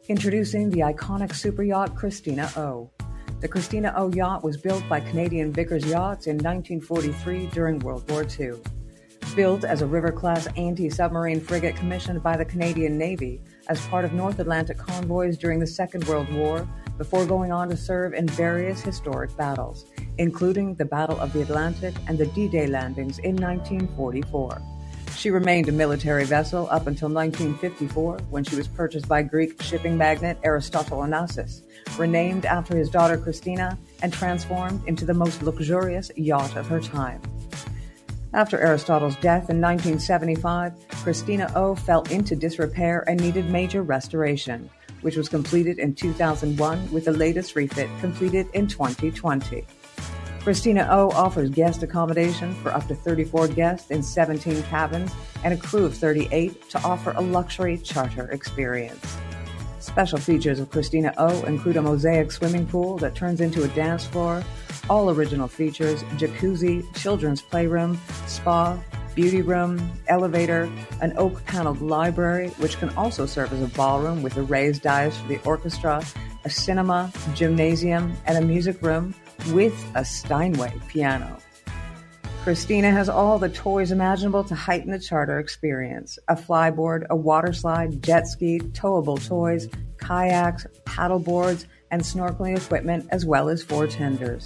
Introducing the iconic super yacht Christina O. The Christina O yacht was built by Canadian Vickers Yachts in 1943 during World War II. Built as a river-class anti-submarine frigate commissioned by the Canadian Navy as part of North Atlantic convoys during the Second World War, before going on to serve in various historic battles, including the Battle of the Atlantic and the D-Day landings in 1944. She remained a military vessel up until 1954, when she was purchased by Greek shipping magnate Aristotle Onassis, renamed after his daughter Christina, and transformed into the most luxurious yacht of her time. After Aristotle's death in 1975, Christina O fell into disrepair and needed major restoration, which was completed in 2001 with the latest refit completed in 2020. Christina O offers guest accommodation for up to 34 guests in 17 cabins and a crew of 38 to offer a luxury charter experience. Special features of Christina O include a mosaic swimming pool that turns into a dance floor, all original features, jacuzzi, children's playroom, spa, beauty room, elevator, an oak-paneled library, which can also serve as a ballroom with a raised dais for the orchestra, a cinema, gymnasium, and a music room with a Steinway piano. Christina has all the toys imaginable to heighten the charter experience: a flyboard, a water slide, jet ski, towable toys, kayaks, paddle boards, and snorkeling equipment, as well as 4 tenders.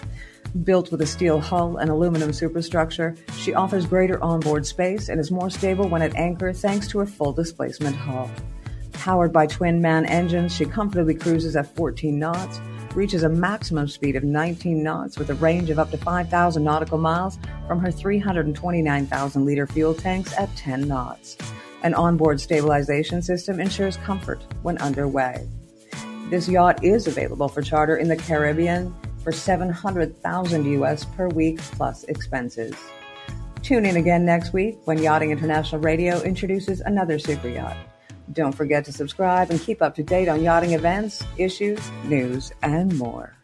Built with a steel hull and aluminum superstructure, she offers greater onboard space and is more stable when at anchor thanks to her full displacement hull. Powered by twin-man engines, she comfortably cruises at 14 knots, reaches a maximum speed of 19 knots with a range of up to 5,000 nautical miles from her 329,000-liter fuel tanks at 10 knots. An onboard stabilization system ensures comfort when underway. This yacht is available for charter in the Caribbean for $700,000 US per week plus expenses. Tune in again next week when Yachting International Radio introduces another super yacht. Don't forget to subscribe and keep up to date on yachting events, issues, news, and more.